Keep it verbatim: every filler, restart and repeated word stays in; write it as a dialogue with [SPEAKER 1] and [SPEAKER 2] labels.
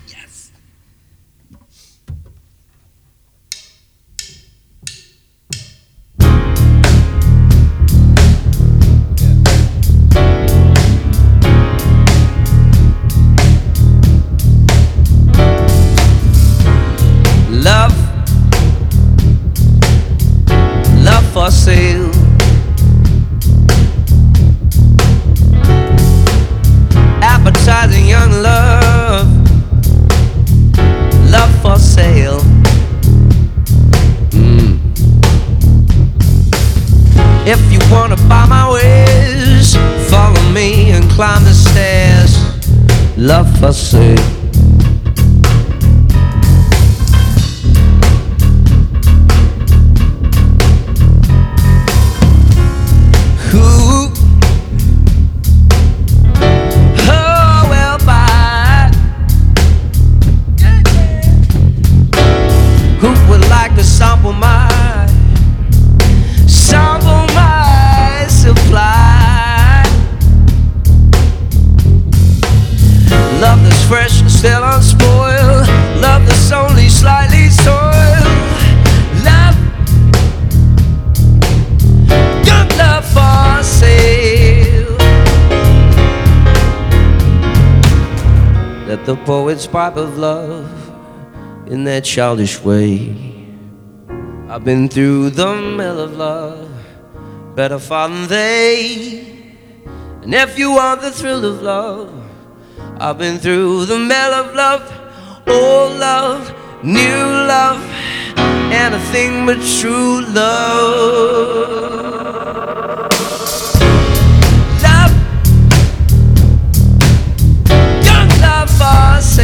[SPEAKER 1] Yes.
[SPEAKER 2] Love, love for sale. Appetizing young love, love for sale. Mm. If you wanna buy my wares, follow me and climb the stairs. Love for sale. Sample my, sample my supply. Love that's fresh and still unspoiled. Love that's only slightly soiled. Love, good love for sale. Let the poets pipe of love in their childish way. I've been through the mill of love, better far than they. And if you want the thrill of love, I've been through the mill of love. Old love, new love, anything but true love. Love, young love for sale.